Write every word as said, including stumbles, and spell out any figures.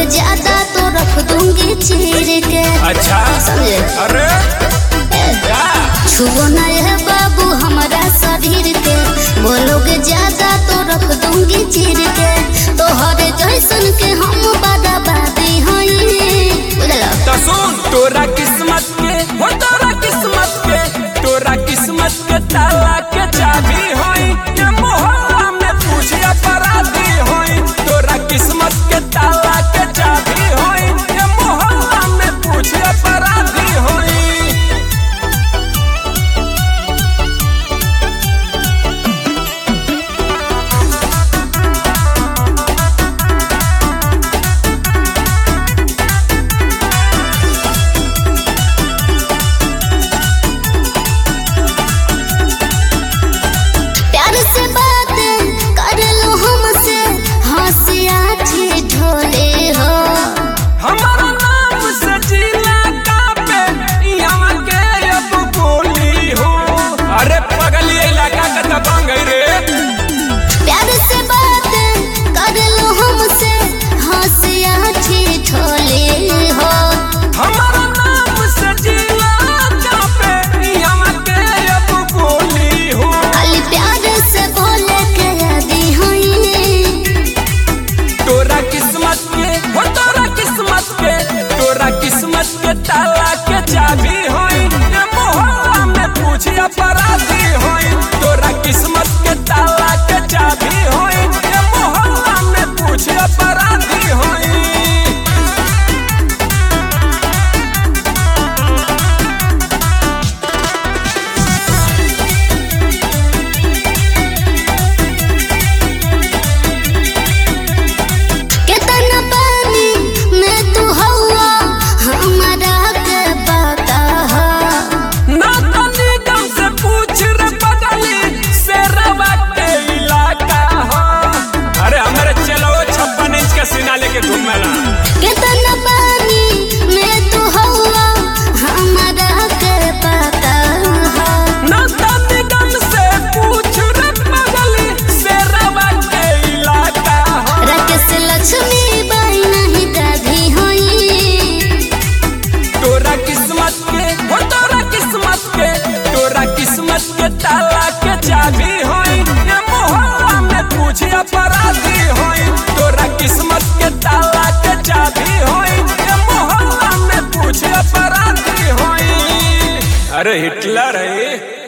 ज्यादा तो रख दूंगी चीर के। अच्छा समझे? अरे क्या छुओ ना ये बाबू हमारा शरीर के, बोलोगे ज्यादा तो रख दूंगी चीर के। तोहरे जैसन के हम बर्बादी हई। तो सुन तोरा किस्मत के हो तोरा किस्मत के तोरा किस्मत के ताला के चाबी होई ये मोहल्ला में पूछे अपराधी होई। तोरा किस्मत के ताला के चाबी होई ये मोहल्ला में पूछे अपराधी होई। किस्मत के ताला के चाबी होई ये मोहल्ला में पूछे अपराधी होई। तोरा किस्मत के ताला के चाबी होई ये मोहल्ला में पूछे अपराधी होई। कितना पानी में तू हवा हमारा के पता है। ना तानी गम से पूछ रे पगली से रवा के इलाका हो। राकेश लक्ष्मी बाई नहीं दादी होई। तोरा किस्मत के हो तोरा किस्मत के तोरा किस्मत के ताला के चाबी होई ये मोहल्ला में पूछे अपराधी होई। तोरा किस्मत के ताला के चाबी होई ये मोहल्ला में पूछे अपराधी होई। अरे हिटलर है।